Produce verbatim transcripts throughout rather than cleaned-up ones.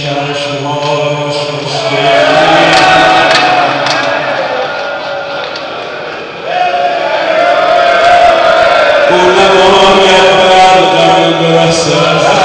چشمهاش مشکلی او نباید برقم برسد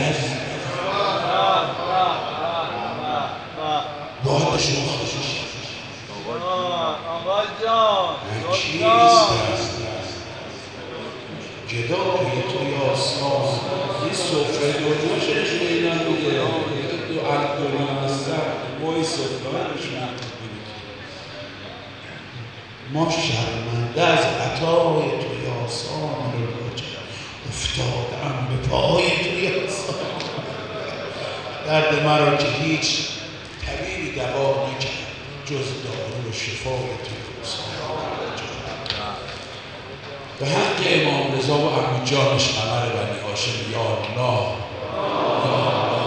باید شما خوشش گدای توی آسمان یه صفره دنیا شدش بیدن میگه دو الدنیا هستن ما این صفره هاشون ما شرمنده از عطای توی آسان رو باجه افتادم به پای توی آسان درد مرا که هیچ طبیبی دوا نکرد جز دارو و شفای توی آسان به حق امام رضا و عمو جانش قمر بنی هاشم یا الله یا الله.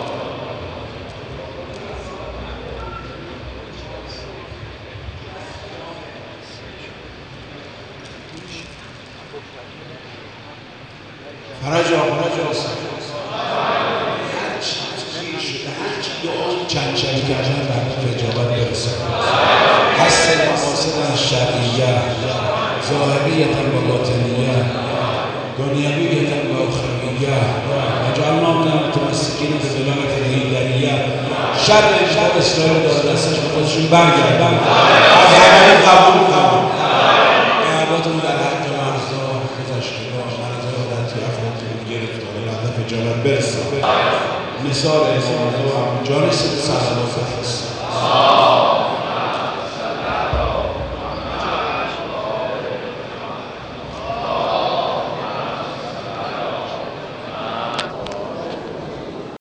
فرج آقا فرج آقا هر چی گیر شده هر چی دعا چند شبی کردن به اجابت برسه حسن مقاصد شرعیه ظاهریة و باطنیه دنیویة و اخرویه وجعلنا من المتمسکین بدلالة الهیدریه شر شر اسرائیل داره دستش به خودشون برگردن از همه قبول کنن اعدادتون در حق مرزا گذشتگان مرزا عادتی افرادتون گرفتاره هدف جانب برسه نثار امام رضا و عمو جانش صلوات بفرستید